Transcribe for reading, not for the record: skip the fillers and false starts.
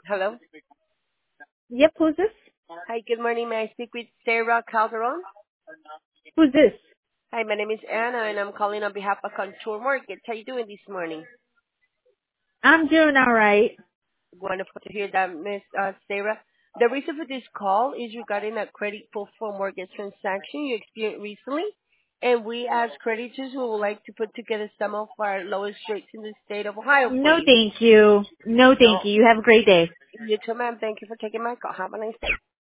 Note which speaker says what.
Speaker 1: Hello.
Speaker 2: Yep, who's this?
Speaker 1: Hi, good morning. May I speak with Sarah Calderon?
Speaker 2: Who's this?
Speaker 1: Hi, my name is Anna, and I'm calling on behalf of Contour Mortgage. How you doing this morning?
Speaker 2: I'm doing all right.
Speaker 1: Wonderful to hear that, Miss Sarah. The reason for this call is regarding a credit pull for mortgage transaction you experienced recently, and we as creditors who would like to put together some of our lowest rates in the state of Ohio for
Speaker 2: No,
Speaker 1: you.
Speaker 2: thank you. No,
Speaker 1: No,
Speaker 2: thank you. You have a great day.
Speaker 1: you too, ma'am. Thank you for taking my call. Have a nice day.